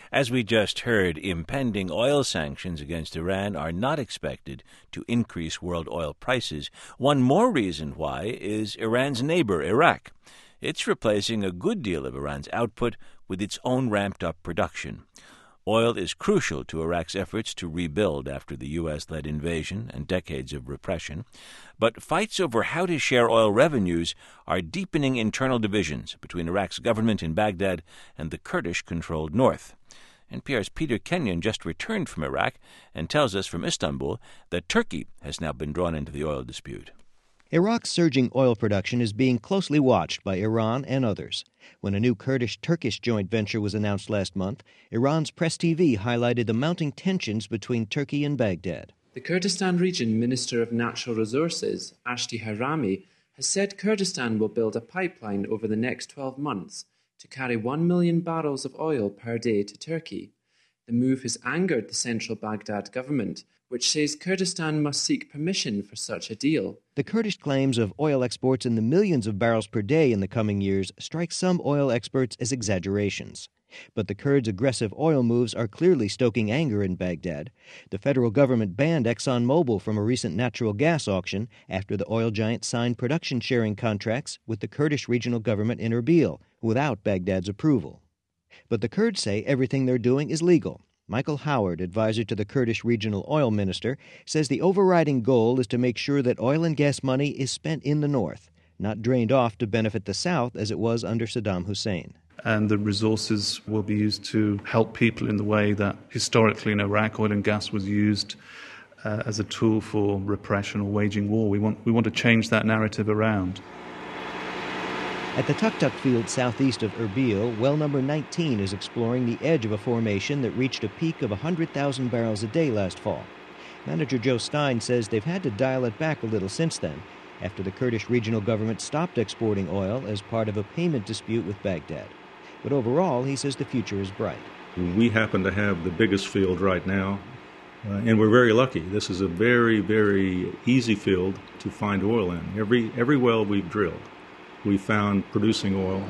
As we just heard, impending oil sanctions against Iran are not expected to increase world oil prices. One more reason why is Iran's neighbor, Iraq. It's replacing a good deal of Iran's output with its own ramped-up production. Oil is crucial to Iraq's efforts to rebuild after the U.S.-led invasion and decades of repression. But fights over how to share oil revenues are deepening internal divisions between Iraq's government in Baghdad and the Kurdish-controlled north. NPR's Peter Kenyon just returned from Iraq and tells us from Istanbul that Turkey has now been drawn into the oil dispute. Iraq's surging oil production is being closely watched by Iran and others. When a new Kurdish-Turkish joint venture was announced last month, Iran's Press TV highlighted the mounting tensions between Turkey and Baghdad. The Kurdistan Region Minister of Natural Resources, Ashti Harami, has said Kurdistan will build a pipeline over the next 12 months to carry 1 million barrels of oil per day to Turkey. The move has angered the central Baghdad government, which says Kurdistan must seek permission for such a deal. The Kurdish claims of oil exports in the millions of barrels per day in the coming years strike some oil experts as exaggerations. But the Kurds' aggressive oil moves are clearly stoking anger in Baghdad. The federal government banned ExxonMobil from a recent natural gas auction after the oil giant signed production-sharing contracts with the Kurdish regional government in Erbil without Baghdad's approval. But the Kurds say everything they're doing is legal. Michael Howard, advisor to the Kurdish regional oil minister, says the overriding goal is to make sure that oil and gas money is spent in the north, not drained off to benefit the south as it was under Saddam Hussein. And the resources will be used to help people in the way that historically in Iraq oil and gas was used as a tool for repression or waging war. We want to change that narrative around. At the Tuktuk field southeast of Erbil, well number 19 is exploring the edge of a formation that reached a peak of 100,000 barrels a day last fall. Manager Joe Stein says they've had to dial it back a little since then, after the Kurdish regional government stopped exporting oil as part of a payment dispute with Baghdad. But overall, he says the future is bright. We happen to have the biggest field right now, and we're very lucky. This is a very, very easy field to find oil in. Every well we've drilled, we found producing oil.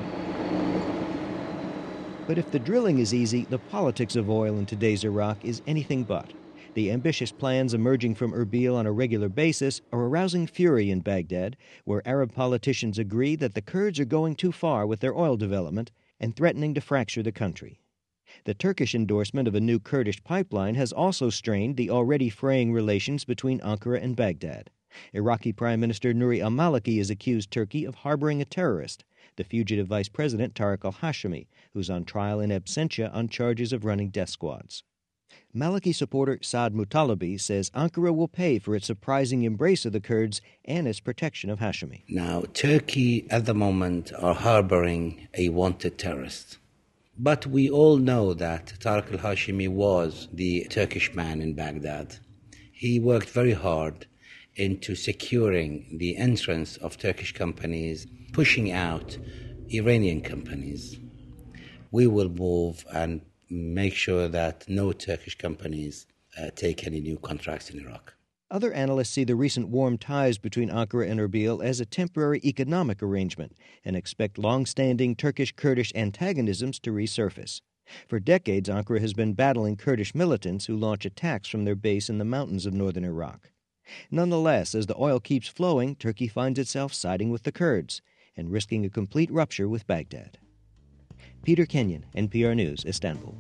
But if the drilling is easy, the politics of oil in today's Iraq is anything but. The ambitious plans emerging from Erbil on a regular basis are arousing fury in Baghdad, where Arab politicians agree that the Kurds are going too far with their oil development and threatening to fracture the country. The Turkish endorsement of a new Kurdish pipeline has also strained the already fraying relations between Ankara and Baghdad. Iraqi Prime Minister Nouri al-Maliki has accused Turkey of harboring a terrorist, the fugitive Vice President Tariq al-Hashimi, who's on trial in absentia on charges of running death squads. Maliki supporter Saad Mutalabi says Ankara will pay for its surprising embrace of the Kurds and its protection of Hashimi. Now, Turkey at the moment are harboring a wanted terrorist. But we all know that Tariq al-Hashimi was the Turkish man in Baghdad. He worked very hard into securing the entrance of Turkish companies, pushing out Iranian companies. We will move and make sure that no Turkish companies take any new contracts in Iraq. Other analysts see the recent warm ties between Ankara and Erbil as a temporary economic arrangement and expect long-standing Turkish-Kurdish antagonisms to resurface. For decades, Ankara has been battling Kurdish militants who launch attacks from their base in the mountains of northern Iraq. Nonetheless, as the oil keeps flowing, Turkey finds itself siding with the Kurds and risking a complete rupture with Baghdad. Peter Kenyon, NPR News, Istanbul.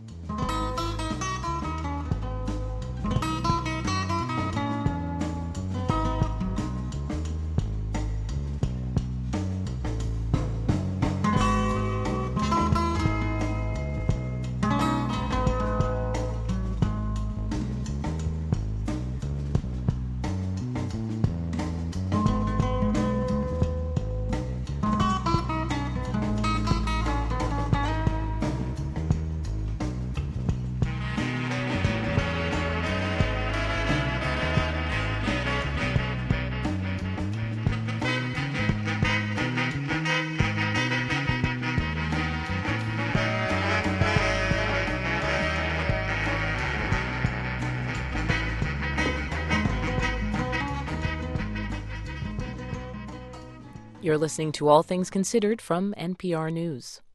You're listening to All Things Considered from NPR News.